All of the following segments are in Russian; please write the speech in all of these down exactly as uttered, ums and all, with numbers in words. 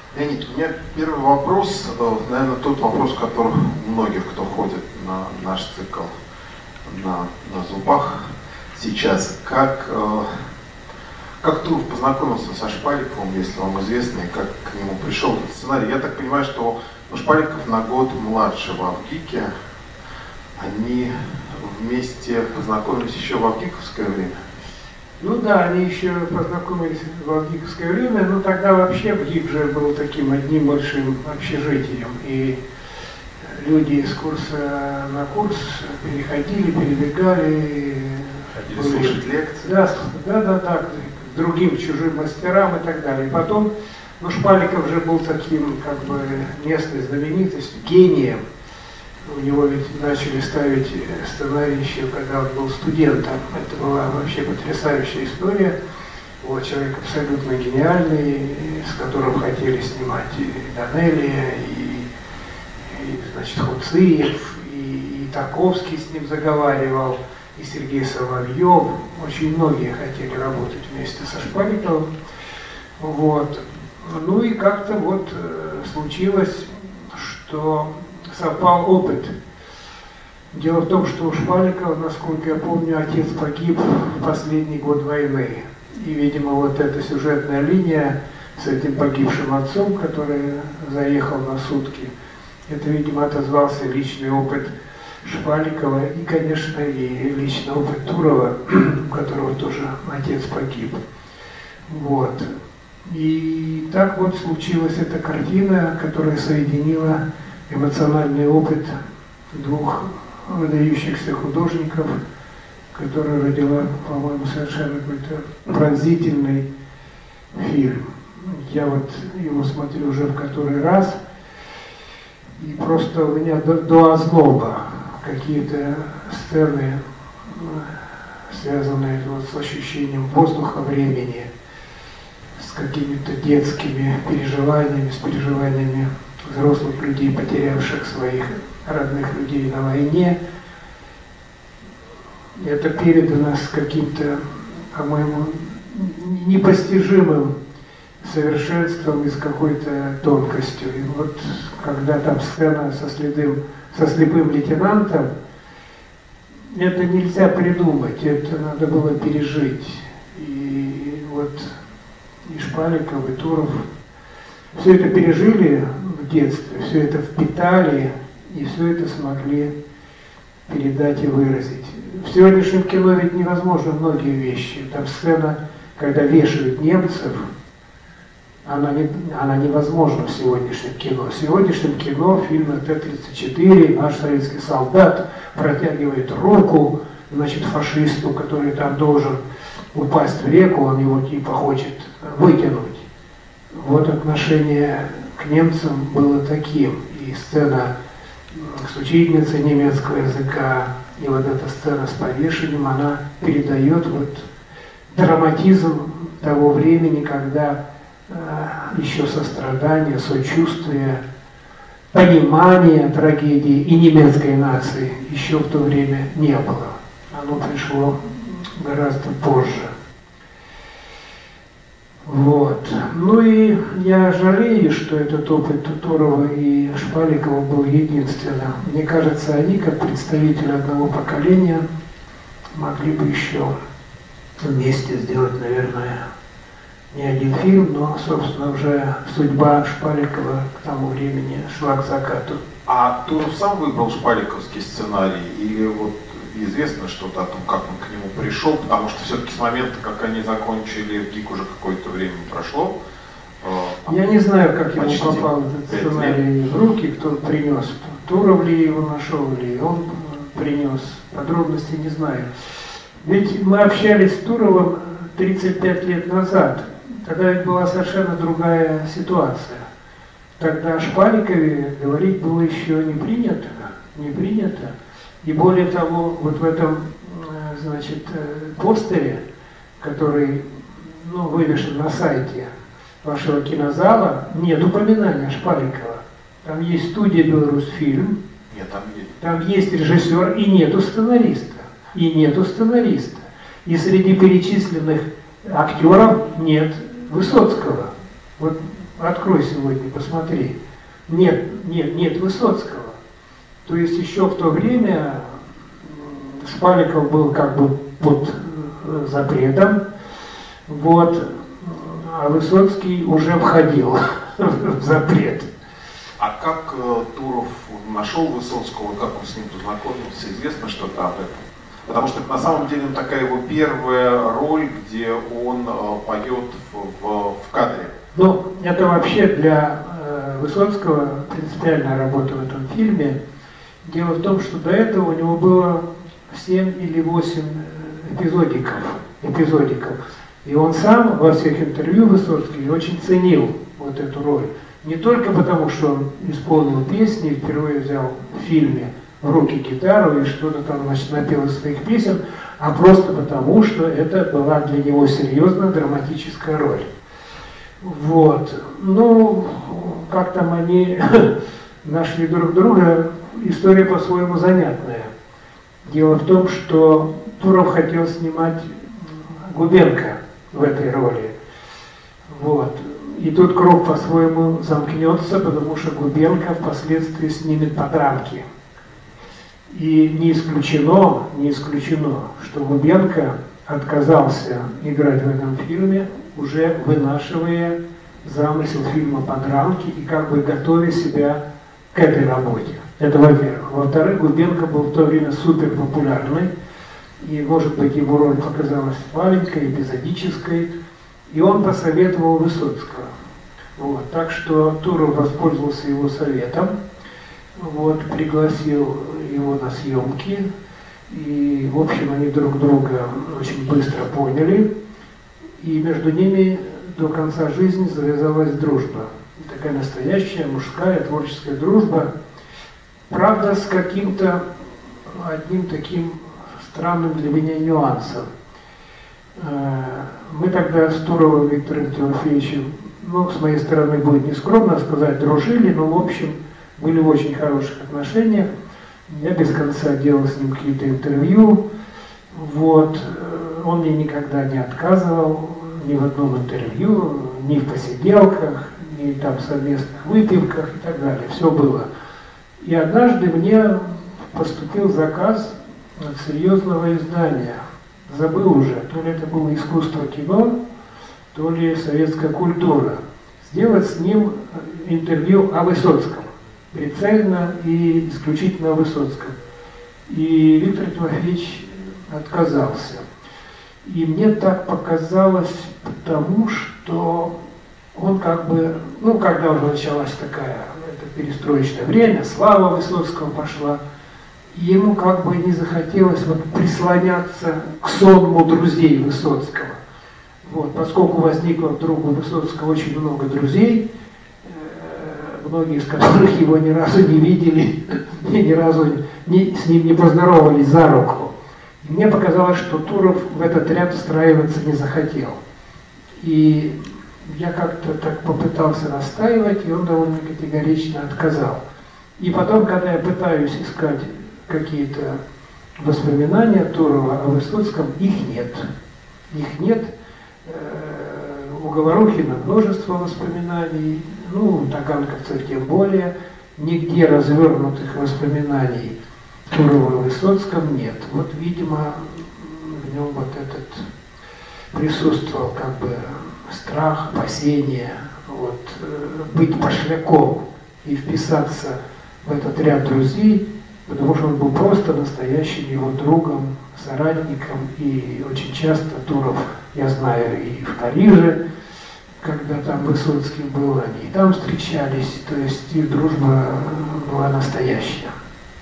Леонид, у меня первый вопрос, наверное, тот вопрос, который у многих, кто ходит на наш цикл на, на зубах сейчас. Как, э, как Туров познакомился со Шпаликовым, если вам известно, и как к нему пришел этот сценарий? Я так понимаю, что ну, Шпаликов на год младше в Авгике. Они вместе познакомились еще в авгиковское время. Ну да, они еще познакомились в авгиковское время, но тогда вообще ВГИК же был таким одним большим общежитием, и люди из курса на курс переходили, перебегали. Ходили были, слушать лекции. Да, да, да, да, к другим чужим мастерам и так далее. И потом, ну, Шпаликов же был таким, как бы, местной знаменитостью, гением. У него ведь начали ставить сценарий еще, когда он был студентом. Это была вообще потрясающая история. Вот человек абсолютно гениальный, с которым хотели снимать и Данелия, и, и значит, Хуциев, и, и Тарковский с ним заговаривал, и Сергей Соловьев. Очень многие хотели работать вместе со Шпаликовым. Вот. Ну и как-то вот э, случилось, что совпал опыт. Дело в том, что у Шпаликова, насколько я помню, отец погиб в последний год войны. И, видимо, вот эта сюжетная линия с этим погибшим отцом, который заехал на сутки, это, видимо, отозвался личный опыт Шпаликова и, конечно, и личный опыт Турова, у которого тоже отец погиб. Вот. И так вот случилась эта картина, которая соединила эмоциональный опыт двух выдающихся художников, которая родила, по-моему, совершенно какой-то пронзительный фильм. Я вот его смотрю уже в который раз, и просто у меня до, до озноба какие-то сцены, связанные вот с ощущением воздуха, времени, с какими-то детскими переживаниями, с переживаниями взрослых людей, потерявших своих родных людей на войне. Это передано с каким-то, по-моему, непостижимым совершенством и с какой-то тонкостью. И вот когда там сцена со, следым, со слепым лейтенантом, это нельзя придумать, это надо было пережить. И вот и Шпаликов, и Туров все это пережили в детстве, все это впитали, и все это смогли передать и выразить. В сегодняшнем кино ведь невозможно многие вещи. Там сцена, когда вешают немцев, она, не, она невозможна в сегодняшнем кино. В сегодняшнем кино фильма Т тридцать четыре наш советский солдат протягивает руку, значит, фашисту, который там должен упасть в реку, он его типа хочет вытянуть. Вот отношение к немцам было таким. И сцена с учительницей немецкого языка, и вот эта сцена с повешением, она передает вот драматизм того времени, когда э, еще сострадание, сочувствие, понимание трагедии и немецкой нации еще в то время не было. Оно пришло гораздо позже. Вот. Ну и я жалею, что этот опыт Турова и Шпаликова был единственным. Мне кажется, они, как представители одного поколения, могли бы еще вместе сделать, наверное, не один фильм, но, собственно, уже судьба Шпаликова к тому времени шла к закату. А Туров сам выбрал шпаликовский сценарий или вот известно что-то о том, как он к нему пришел, потому что все-таки с момента, как они закончили ВГИК, уже какое-то время прошло. Я не знаю, как ему попал этот сценарий в руки, кто принес. Туров ли его нашел, или он принес. Подробностей не знаю. Ведь мы общались с Туровым тридцать пять лет назад. Тогда ведь была совершенно другая ситуация. Тогда о Шпаликове говорить было еще не принято. Не принято. И более того, вот в этом, значит, постере, который, ну, вывешен на сайте вашего кинозала, нет упоминания Шпаликова. Там есть студия «Беларусьфильм», нет, там есть. Там есть режиссер и нету сценариста. И нету сценариста. И среди перечисленных актеров нет Высоцкого. Вот открой сегодня, посмотри. Нет, нет, нет Высоцкого. То есть еще в то время Шпаликов был как бы под запретом, вот, а Высоцкий уже входил в запрет. А как э, Туров нашел Высоцкого, как он с ним познакомился, известно что-то об этом? Потому что это на самом деле такая его первая роль, где он э, поет в, в, в кадре. Ну, это вообще для э, Высоцкого принципиальная работа в этом фильме. Дело в том, что до этого у него было семь или восемь эпизодиков, эпизодиков. И он сам во всех интервью Высоцкий очень ценил вот эту роль. Не только потому, что он исполнил песни, впервые взял в фильме в руки гитару и что-то там, значит, напел из своих песен, а просто потому, что это была для него серьезно драматическая роль. Вот. Ну, как там они нашли друг друга, история по-своему занятная. Дело в том, что Туров хотел снимать Губенко в этой роли. Вот. И тут круг по-своему замкнется, потому что Губенко впоследствии снимет «Подранки». И не исключено, не исключено, что Губенко отказался играть в этом фильме, уже вынашивая замысел фильма «Подранки» и как бы готовя себя к этой работе. Это во-первых. Во-вторых, Губенко был в то время супер популярный, и, может быть, его роль показалась маленькой, эпизодической, и он посоветовал Высоцкого. Вот. Так что Туров воспользовался его советом, вот, пригласил его на съемки, и, в общем, они друг друга очень быстро поняли, и между ними до конца жизни завязалась дружба. Такая настоящая мужская творческая дружба, правда, с каким-то одним таким странным для меня нюансом. Мы тогда с Туровым Виктором Тимофеевичем, ну, с моей стороны будет нескромно сказать, дружили, но, в общем, были в очень хороших отношениях. Я без конца делал с ним какие-то интервью. Вот. Он мне никогда не отказывал ни в одном интервью, ни в посиделках, ни там в совместных выпивках и так далее. Все было. И однажды мне поступил заказ от серьезного издания. Забыл уже, то ли это было «Искусство кино», то ли «Советская культура». Сделать с ним интервью о Высоцком. Прицельно и исключительно о Высоцком. И Виктор Тимофеевич отказался. И мне так показалось, потому что он как бы, ну, когда уже началась такая, это перестроечное время, слава Высоцкого пошла, и ему как бы не захотелось вот прислоняться к сонму друзей Высоцкого. Вот, поскольку возникло вдруг у Высоцкого очень много друзей, э, многие из которых его ни разу не видели, и ни разу не, с ним не поздоровались за руку. И мне показалось, что Туров в этот ряд встраиваться не захотел. И я как-то так попытался настаивать, и он довольно категорично отказал. И потом, когда я пытаюсь искать какие-то воспоминания Турова о Высоцком, их нет. Их нет. У Говорухина множество воспоминаний, ну, таганковцев тем более, нигде развернутых воспоминаний Турова о Высоцком нет. Вот, видимо, в нем вот этот присутствовал как бы страх, опасение, вот, быть пошляком и вписаться в этот ряд друзей, потому что он был просто настоящим его другом, соратником, и очень часто Туров, я знаю, и в Париже, когда там Высоцкий был, они и там встречались, то есть их дружба была настоящая.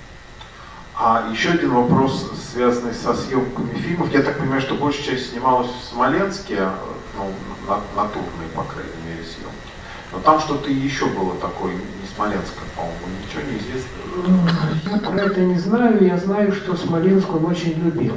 А еще один вопрос, связанный со съемками фильмов. Я так понимаю, что большая часть снималась в Смоленске, ну, натурные, по крайней мере, съемки. Но там что-то еще было такое, не Смоленское, по-моему, ничего не известно. Я про это не знаю, я знаю, что Смоленск он очень любил.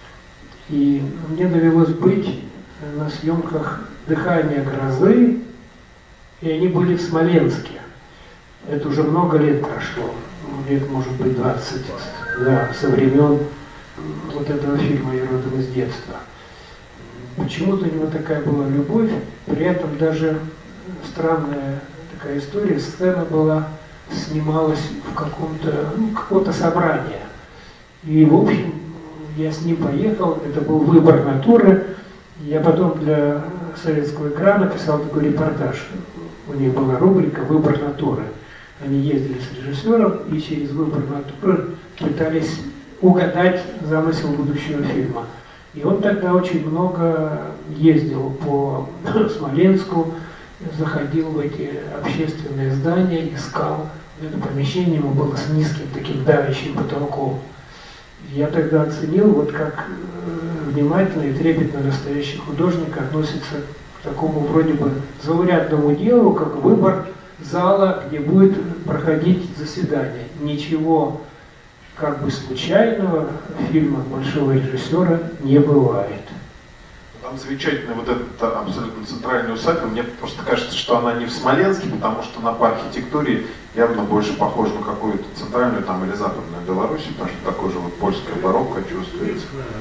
И мне довелось быть на съемках «Дыхание грозы», и они были в Смоленске. Это уже много лет прошло, лет, может быть, двадцать, да, со времен вот этого фильма «Я родом из детства». Почему-то у него такая была любовь, при этом даже странная такая история. Сцена была, снималась в каком-то, ну, какое-то собрание. И, в общем, я с ним поехал, это был выбор натуры. Я потом для советского экрана писал такой репортаж. У них была рубрика «Выбор натуры». Они ездили с режиссером и через выбор натуры пытались угадать замысел будущего фильма. И он тогда очень много ездил по Смоленску, заходил в эти общественные здания, искал. Это помещение ему было с низким таким давящим потолком. Я тогда оценил, вот как внимательно и трепетно настоящий художник относится к такому вроде бы заурядному делу, как выбор зала, где будет проходить заседание. Ничего как бы случайного в фильмах большого режиссера не бывает. Там замечательная вот эта абсолютно центральная усадьба. Мне просто кажется, что она не в Смоленске, потому что она по архитектуре явно больше похожа на какую-то центральную там или западную Беларусь, потому что такое же вот польское барокко чувствуется.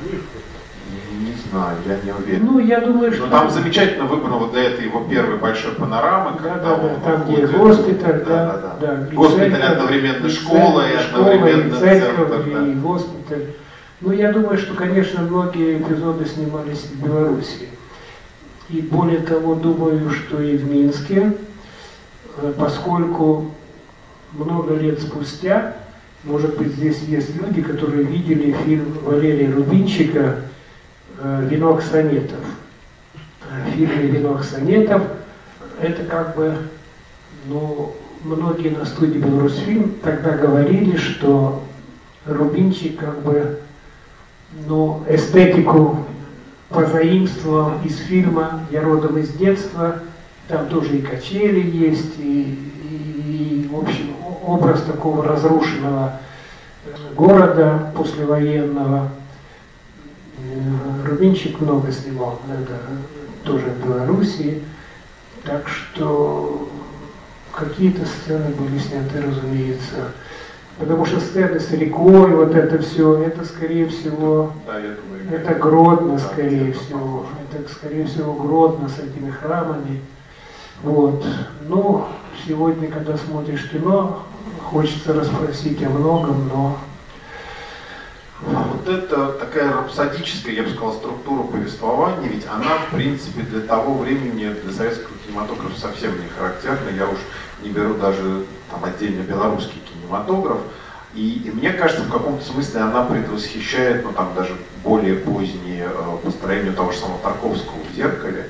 Не знаю, я не уверен. Ну, я думаю, что... Но там замечательно выбрано вот для этой его первой большой панорамы. Да, да, да, там где госпиталь, да, да, да. да. Госпиталь церковь, одновременно школа, и одновременно и церковь, центр, да. И госпиталь. Ну, я думаю, что, конечно, многие эпизоды снимались в Беларуси. И более того, думаю, что и в Минске, поскольку много лет спустя, может быть, здесь есть люди, которые видели фильм Валерия Рубинчика «Венок сонетов». В фильме «Венок сонетов» это как бы, ну, многие на студии «Беларусьфильм» тогда говорили, что Рубинчик как бы, ну, эстетику позаимствовал из фильма «Я родом из детства». Там тоже и качели есть, и, и, и в общем, образ такого разрушенного города послевоенного. Рубинчик много снимал, это тоже в Белоруссии. Так что какие-то сцены были сняты, разумеется. Потому что сцены с рекой, вот это все, это скорее всего, да, я думаю, это Гродно, скорее всего. Это скорее всего Гродно с этими храмами. Вот. Ну, сегодня, когда смотришь кино, хочется расспросить о многом, но... Вот это такая рапсодическая, я бы сказал, структура повествования, ведь она, в принципе, для того времени, для советского кинематографа совсем не характерна. Я уж не беру даже там отдельно белорусский кинематограф. И, и мне кажется, в каком-то смысле она предвосхищает, ну там даже более поздние э, построения того же самого Тарковского в «Зеркале»,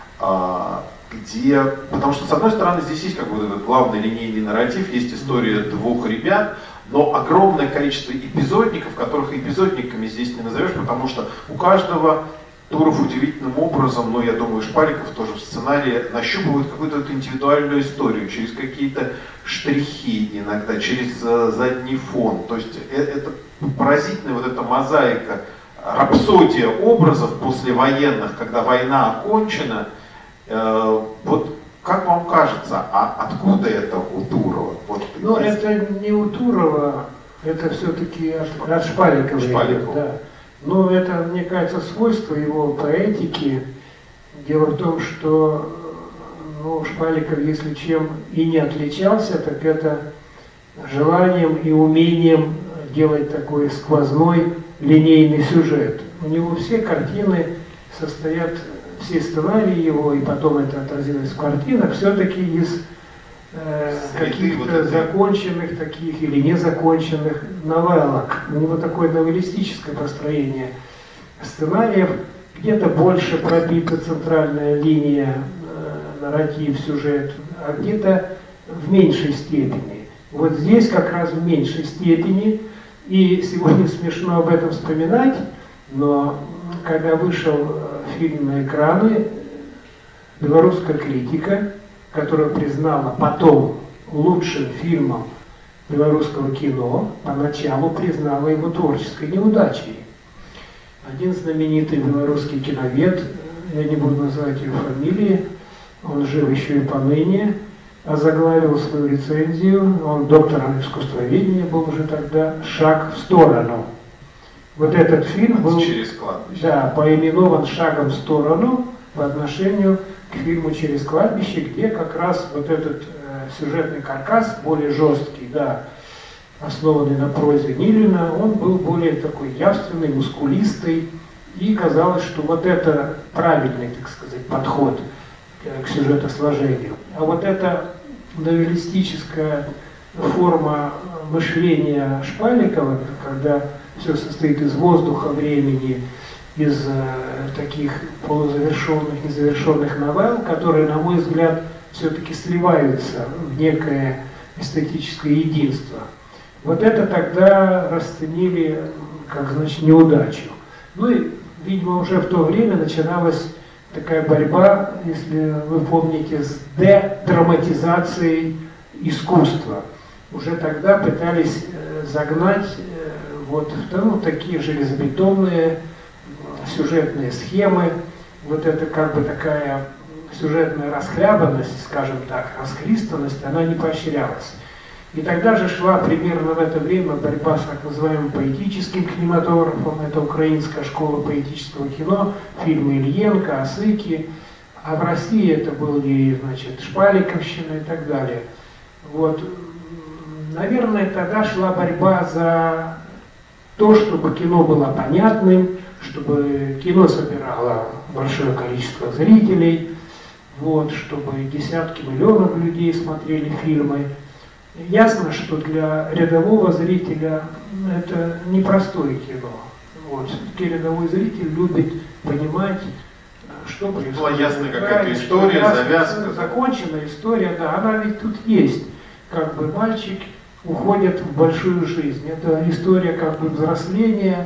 э, где, потому что, с одной стороны, здесь есть как бы вот этот главный линейный нарратив, есть история двух ребят, но огромное количество эпизодников, которых эпизодниками здесь не назовешь, потому что у каждого Туров удивительным образом, ну я думаю, Шпаликов тоже в сценарии нащупывает какую-то вот индивидуальную историю, через какие-то штрихи иногда, через э, задний фон. То есть э, это поразительная вот эта мозаика, рапсодия образов послевоенных, когда война окончена. Э, вот как вам кажется, а откуда это у Турова? Вот, ну, есть... это не у Турова, это все-таки от, от Шпаликова. Шпаликова. Да. Но это, мне кажется, свойство его поэтики. Дело в том, что ну, Шпаликов, если чем и не отличался, так это желанием и умением делать такой сквозной линейный сюжет. У него все картины состоят, все сценарии его, и потом это отразилось в картинах, все-таки из э, каких-то законченных таких или незаконченных новеллок. У него такое новеллистическое построение сценариев, где-то больше пробита центральная линия, э, нарратив, сюжет, а где-то в меньшей степени. Вот здесь как раз в меньшей степени, и сегодня смешно об этом вспоминать, но когда вышел фильм на экраны, белорусская критика, которая признала потом лучшим фильмом белорусского кино, поначалу признала его творческой неудачей. Один знаменитый белорусский киновед, я не буду называть его фамилии, он жив еще и поныне, озаглавил свою рецензию, он доктором искусствоведения был уже тогда, «Шаг в сторону». Вот этот фильм был, через кладбище. Да, поименован «Шагом в сторону» по отношению к фильму «Через кладбище», где как раз вот этот э, сюжетный каркас, более жесткий, да, основанный на прозе Нилина, он был более такой явственный, мускулистый, и казалось, что вот это правильный, так сказать, подход к сюжетосложению. А вот эта новеллистическая форма мышления Шпаликова, когда все состоит из воздуха, времени, из э, таких полузавершенных, незавершенных новелл, которые, на мой взгляд, все-таки сливаются в некое эстетическое единство. Вот это тогда расценили как, значит, неудачу. Ну и, видимо, уже в то время начиналась такая борьба, если вы помните, с дедраматизацией искусства. Уже тогда пытались э, загнать э, вот в ну, такие железобетонные сюжетные схемы, вот это как бы такая сюжетная расхлябанность, скажем так, расхристанность, она не поощрялась. И тогда же шла примерно в это время борьба с так называемым поэтическим кинематографом, это украинская школа поэтического кино, фильмы Ильенко, Осыки, а в России это были, значит, Шпаликовщина и так далее. Вот. Наверное, тогда шла борьба за то, чтобы кино было понятным, чтобы кино собирало большое количество зрителей, вот, чтобы десятки миллионов людей смотрели фильмы. Ясно, что для рядового зрителя это непростое кино. Вот. Все-таки рядовой зритель любит понимать, что происходит. Была ясная какая-то история, завязка. Законченная история, да, она ведь тут есть. Как бы мальчик уходит в большую жизнь. Это история как бы взросления,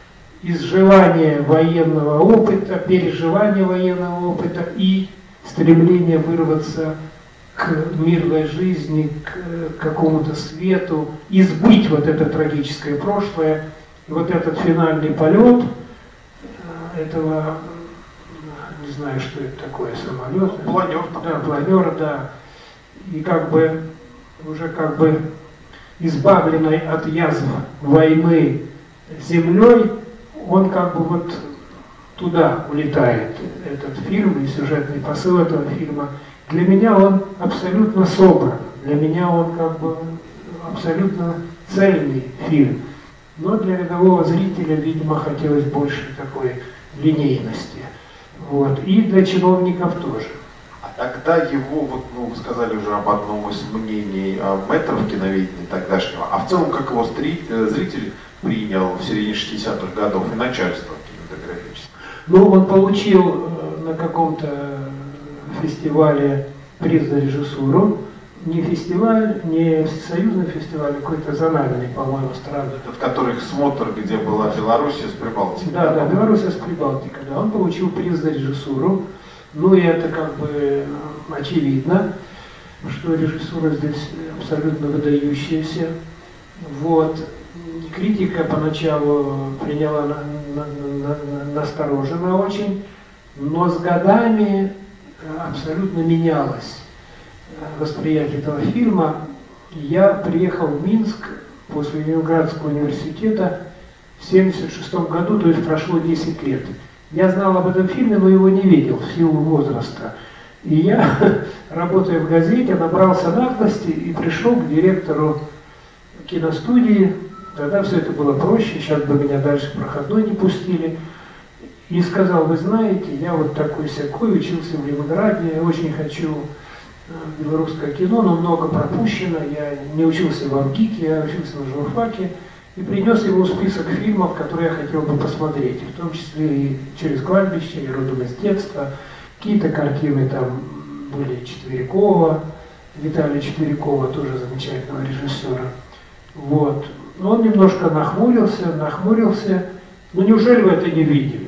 изживания военного опыта, переживания военного опыта и стремление вырваться к мирной жизни, к какому-то свету, избыть вот это трагическое прошлое. И вот этот финальный полет этого, не знаю, что это такое, самолет. Планер. Да, планер, да. И как бы, уже как бы избавленной от язв войны землей, он как бы вот туда улетает, этот фильм и сюжетный посыл этого фильма. Для меня он абсолютно собран, для меня он как бы абсолютно цельный фильм. Но для рядового зрителя, видимо, хотелось больше такой линейности. Вот. И для чиновников тоже. А тогда его, вот, ну, вы сказали уже об одном из мнений мэтров киноведения тогдашнего, а в целом как его зритель принял в середине шестидесятых годов и начальство кинематографическое? Ну, он получил на каком-то фестивале приз за режиссуру. Не фестиваль, не всесоюзный фестиваль, а какой-то зональный, по-моему, страны. В которых смотр, где была Белоруссия с Прибалтикой. Да, да, Белоруссия с Прибалтикой. Да. Он получил приз за режиссуру. Ну и это как бы очевидно, что режиссура здесь абсолютно выдающаяся. Вот. Критика поначалу приняла на, на, на, настороженно очень, но с годами абсолютно менялось восприятие этого фильма. Я приехал в Минск после Ленинградского университета в семьдесят шестом году, то есть прошло десять лет. Я знал об этом фильме, но его не видел в силу возраста. И я, работая в газете, набрался наглости и пришел к директору киностудии. Тогда все это было проще, сейчас бы меня дальше проходной не пустили. И сказал: вы знаете, я вот такой-сякой, учился в Ленинграде, я очень хочу белорусское кино, но много пропущено, я не учился в АМГИКе, я учился на журфаке, и принес ему список фильмов, которые я хотел бы посмотреть, в том числе и «Через кладбище», и «Родом из детства». Какие-то картины там были Четверякова, Виталия Четверякова, тоже замечательного режиссера. Вот. Но он немножко нахмурился, нахмурился. Ну неужели вы это не видели?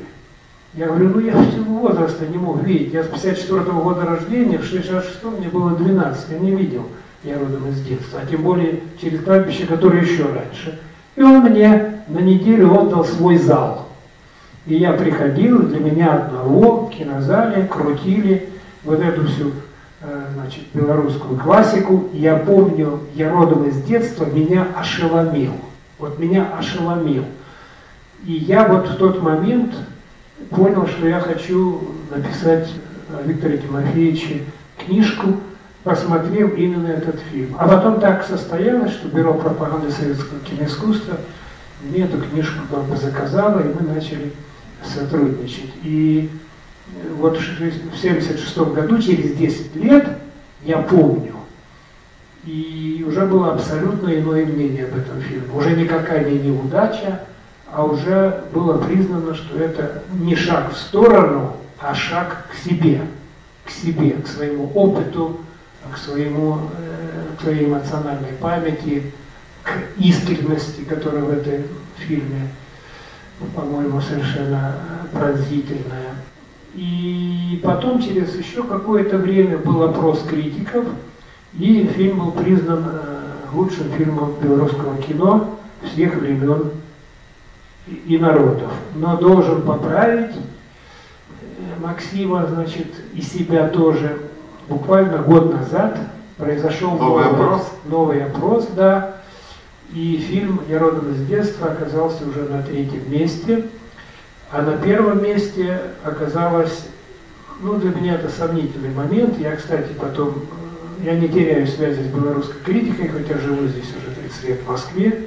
Я говорю, ну я всего возраста не мог видеть. Я с пятьдесят четвёртого года рождения, в шестьдесят шестом мне было двенадцать, я не видел «Я родом из детства», а тем более «Через кладбище», который еще раньше. И он мне на неделю отдал свой зал. И я приходил, для меня одного в кинозале крутили вот эту всю, значит, белорусскую классику. Я помню, «Я родом из детства» меня ошеломил. Вот меня ошеломил. И я вот в тот момент понял, что я хочу написать о Викторе Тимофеевиче книжку, посмотрев именно этот фильм. А потом так состоялось, что Бюро пропаганды советского киноискусства мне эту книжку как бы заказало, и мы начали сотрудничать. И вот в семьдесят шестом году, через десять лет, я помню, и уже было абсолютно иное мнение об этом фильме. Уже никакая не неудача, а уже было признано, что это не шаг в сторону, а шаг к себе, к себе, к своему опыту, к, своему, к своей эмоциональной памяти, к искренности, которая в этом фильме, по-моему, совершенно пронзительная. И потом, через еще какое-то время, был опрос критиков, и фильм был признан лучшим фильмом белорусского кино всех времен и народов. Но должен поправить Максима, значит, и себя тоже. Буквально год назад произошел новый, новый опрос, новый опрос, да, и фильм «Я родом из детства» оказался уже на третьем месте, а на первом месте оказалось, ну, для меня это сомнительный момент. Я, кстати, потом, я не теряю связи с белорусской критикой, хотя живу здесь уже тридцать лет в Москве,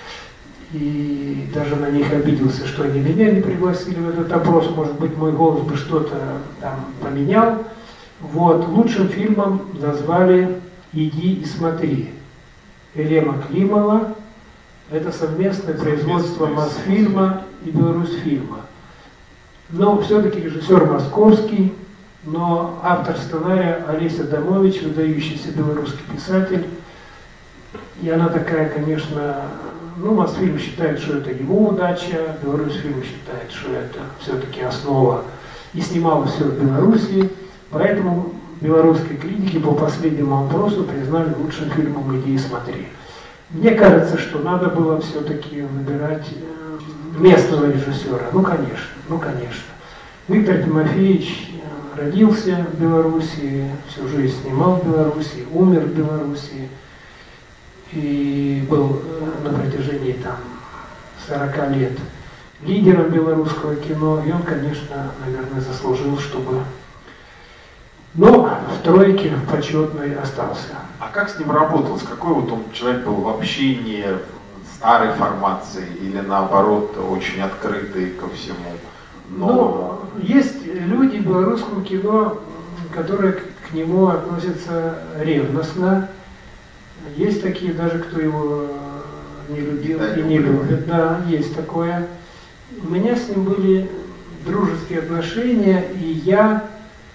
и даже на них обиделся, что они меня не пригласили в этот опрос. Может быть, мой голос бы что-то там поменял. Вот, лучшим фильмом назвали «Иди и смотри». Елема Климова. Это совместное производство Мосфильма и Беларусьфильма. Но все-таки режиссер московский, но автор сценария Олеся Адамович, выдающийся белорусский писатель. И она такая, конечно, ну, Мосфильм считает, что это его удача, Беларусьфильм считает, что это все-таки основа, и снимала все в Беларуси. Поэтому белорусские критики по последнему опросу признали лучшим фильмом «Иди и смотри». Мне кажется, что надо было все-таки выбирать местного режиссера. Ну, конечно, ну, конечно. Виктор Тимофеевич родился в Беларуси, всю жизнь снимал в Беларуси, умер в Беларуси и был на протяжении там сорока лет лидером белорусского кино. И он, конечно, наверное, заслужил, чтобы... Но в тройке в почетной остался. А как с ним работалось? Какой вот он человек был в общении, старой формации или наоборот очень открытый ко всему новому? Ну, есть люди в белорусском кино, которые к нему относятся ревностно. Есть такие даже, кто его не любил да, и не любит. Да, есть такое. У меня с ним были дружеские отношения, и я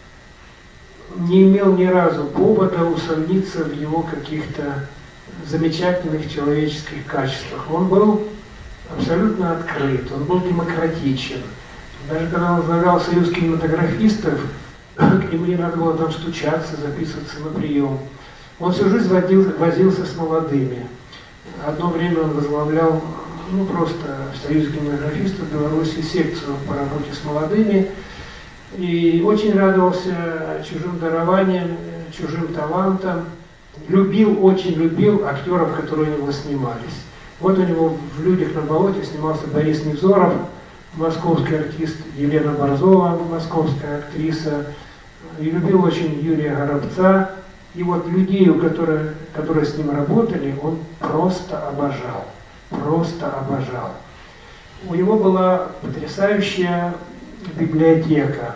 не имел ни разу повода усомниться в его каких-то замечательных человеческих качествах. Он был абсолютно открыт, он был демократичен. Даже когда он возглавлял союз кинематографистов, к нему не надо было там стучаться, записываться на прием. Он всю жизнь водил, возился с молодыми. Одно время он возглавлял, ну, просто в союзе кинематографистов в Беларуси секцию по работе с молодыми. И очень радовался чужим дарованием, чужим талантом. Любил, очень любил актеров, которые у него снимались. Вот у него в «Людях на болоте» снимался Борис Невзоров, московский артист, Елена Борзова, московская актриса. И любил очень Юрия Горобца. И вот людей, которые, которые с ним работали, он просто обожал. Просто обожал. У него была потрясающая библиотека.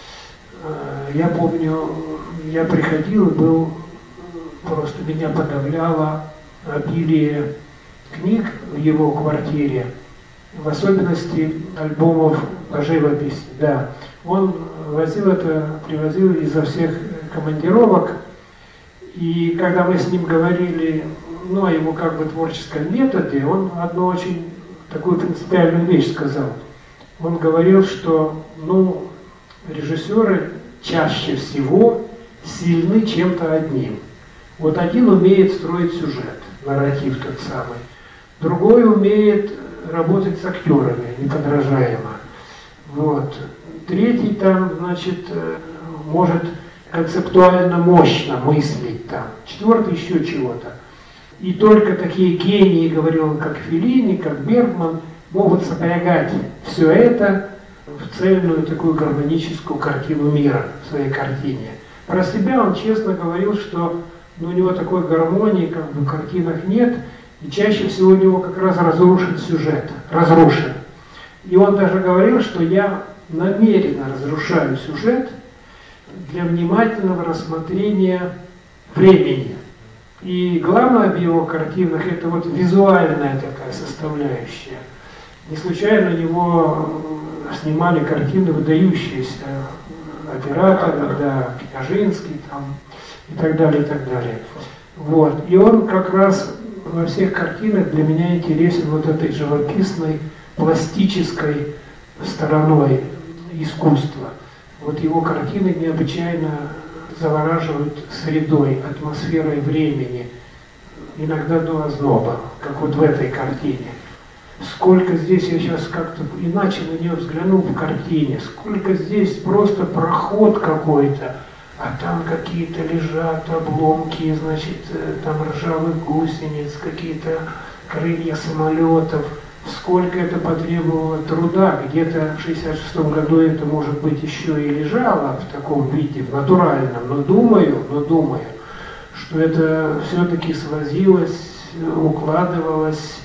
Я помню, я приходил и был, просто меня подавляло обилие книг в его квартире, в особенности альбомов по живописи. Да. Он возил это, привозил изо всех командировок, и когда мы с ним говорили, ну, о его как бы творческом методе, он одну очень такую принципиальную вещь сказал. Он говорил, что, ну, режиссеры чаще всего сильны чем-то одним. Вот один умеет строить сюжет, нарратив тот самый, другой умеет работать с актерами, неподражаемо. Вот. Третий там, значит, может концептуально мощно мыслить там. Четвертый еще чего-то. И только такие гении, говорил он, как Феллини, как Бергман, могут сопрягать все это в цельную такую гармоническую картину мира в своей картине. Про себя он честно говорил, что ну, у него такой гармонии как бы в картинах нет, и чаще всего у него как раз разрушен сюжет, разрушен. И он даже говорил, что я намеренно разрушаю сюжет для внимательного рассмотрения времени. И главное в его картинах это вот визуальная такая составляющая. Не случайно у него снимали картины выдающиеся операторы, да, Княжинский там, и так далее, и так далее. Вот. И он как раз во всех картинах для меня интересен вот этой живописной, пластической стороной искусства. Вот его картины необычайно завораживают средой, атмосферой времени, иногда до озноба, как вот в этой картине. Сколько здесь, я сейчас как-то иначе на нее взглянул в картине, сколько здесь просто проход какой-то, а там какие-то лежат обломки, значит, там ржавых гусениц, какие-то крылья самолетов. Сколько это потребовало труда, где-то в шестьдесят шестом году это, может быть, еще и лежало в таком виде, в натуральном, но думаю, но думаю, что это все-таки свозилось, укладывалось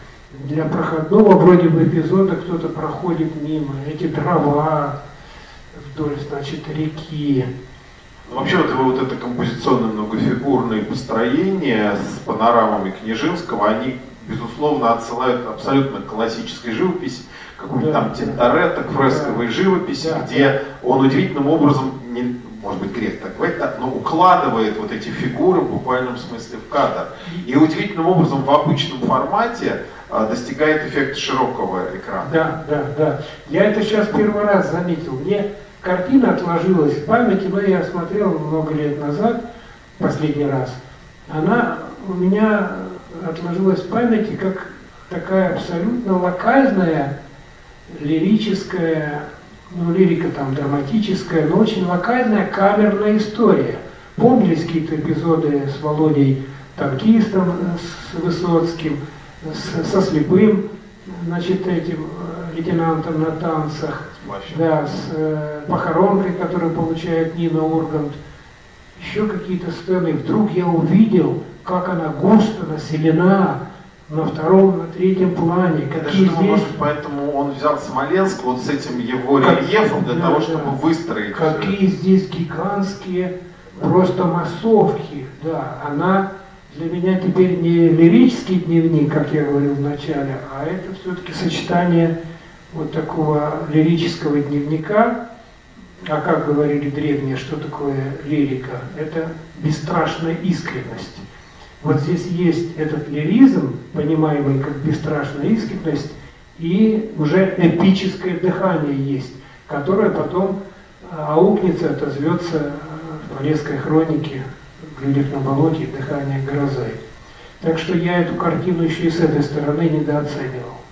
для проходного вроде бы эпизода, кто-то проходит мимо, эти дрова вдоль, значит, реки. Вообще вот, вот это композиционное многофигурное построение с панорамами Княжинского, они безусловно отсылают абсолютно к классической живописи, какой-нибудь да, там Тинторетто, да, фресковой да, живописи, да, где да. он удивительным образом, не, может быть грех так говорит, но укладывает вот эти фигуры в буквальном смысле в кадр. И удивительным образом в обычном формате а, достигает эффекта широкого экрана. Да, да, да. Я это сейчас первый раз заметил. Мне картина отложилась в памяти, но я смотрел много лет назад, последний раз. Она у меня отложилась в памяти как такая абсолютно локальная, лирическая, ну лирика там драматическая, но очень локальная камерная история. Помнились какие-то эпизоды с Володей Танкистом, с Высоцким, с, со Слепым, значит, этим лейтенантом на танцах, да, с э, похоронкой, которую получает Нина Ургант. Еще какие-то сцены. Вдруг я увидел, как она густо населена на втором, на третьем плане. Я даже думаю, может, поэтому он взял Смоленск вот с этим его рельефом для да, того, чтобы да. выстроить. Какие здесь гигантские просто массовки. Да, она для меня теперь не лирический дневник, как я говорил в начале, а это все-таки сочетание вот такого лирического дневника. А как говорили древние, что такое лирика? Это бесстрашная искренность. Вот здесь есть этот лиризм, понимаемый как бесстрашная искренность, и уже эпическое дыхание есть, которое потом аукнется, отозвется в Полесской хронике в «Людях на болоте» и «Дыхание грозы». Так что я эту картину еще и с этой стороны недооценивал.